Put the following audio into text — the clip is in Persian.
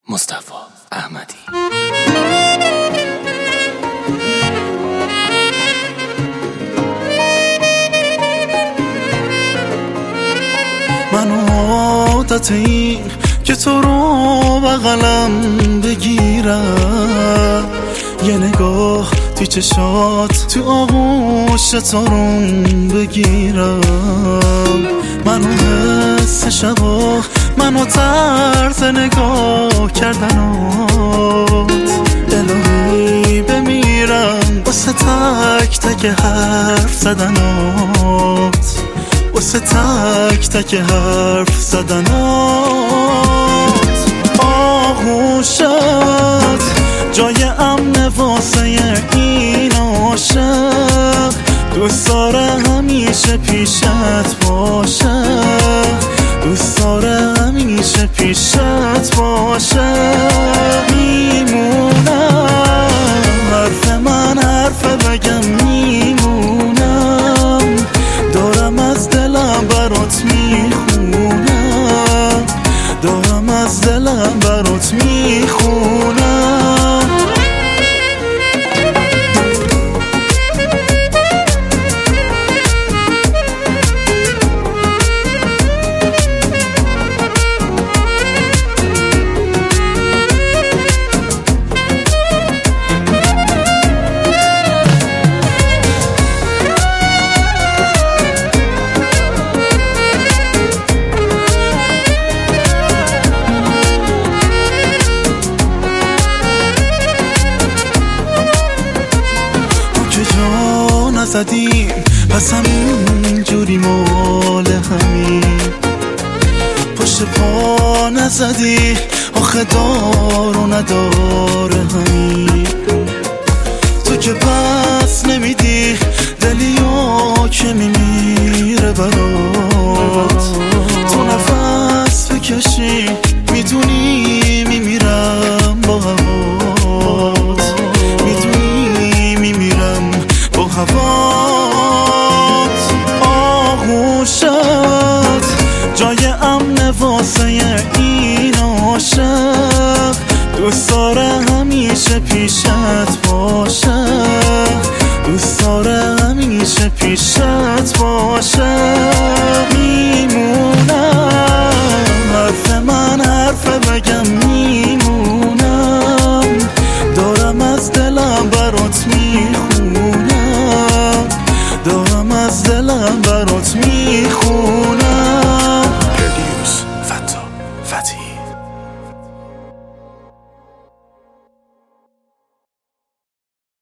مصطفی احمدی. من عادت این که تو رو بغلم بگیرم، یه نگاه توی چشات تو آغوش تو روم بگیرم، منو حس شبا، منو طرز نگاه کردنات، الهی بمیرم واسه تک تک حرف زدنات، واسه تک تک حرف زدنات. آغوشت جای امن واسه این عاشق، دوست داره همیشه پیشت باشه، دوست داره همیشه پیشت باشه. میمونم حرف من حرف بگم، میمونم دارم از دلم برات میخونم، دارم از دلم برات میخونم. نزدیم پس همین جوری مال همین، پشت پا نزدی آخه دار و ندار همین، تو که پس نمیدی دلیا که میمیره برات، تو نفس بکشی میدونی میمیرم با هوات، میدونی میمیرم با هوات. آغوشت جای امن واسه این عاشق، دوست داره همیشه پیشت